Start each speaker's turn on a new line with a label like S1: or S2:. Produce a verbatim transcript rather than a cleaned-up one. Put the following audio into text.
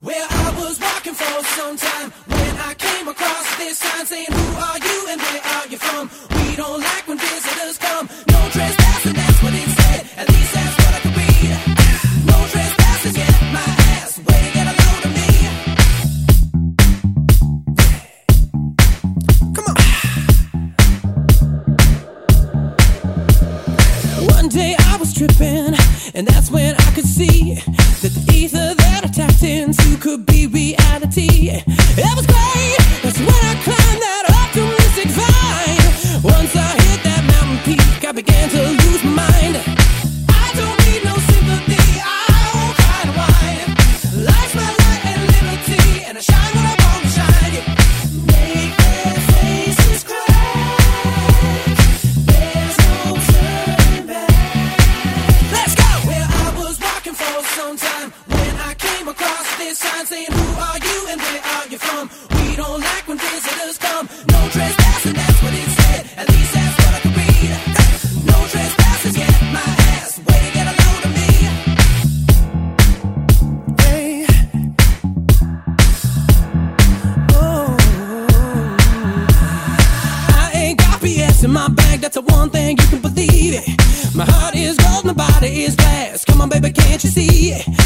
S1: Well, I was walking for some time when I came across this sign saying, who are you and where are you from? We don't like when visitors come. No trespassing, that's what it said. At least that's what I could read. No trespassing, get my ass. Way to get a load of me. Come on. One day I was tripping, and that's when I could see that the ether that I tapped into could be reality. It was great, that's when I climbed that optimistic vine. Once I hit that mountain peak, I began to lose my mind. I don't need no sympathy, I won't cry and whine. Life's my light and liberty, and I shine when I want to shine. Yeah. Make their faces crack, there's no turning back. Let's go! Well, I was walking for some time when I came across this sign saying, who are you and where are you from? We don't like when visitors come. No trespassing, that's what it said. At least that's what I could read. No trespassing, get my ass. Way to get a load of me. Hey. Oh. I ain't got B S in my bag, that's the one thing you can believe it. My heart is gold, my body is glass. Come on, baby, can't you see it?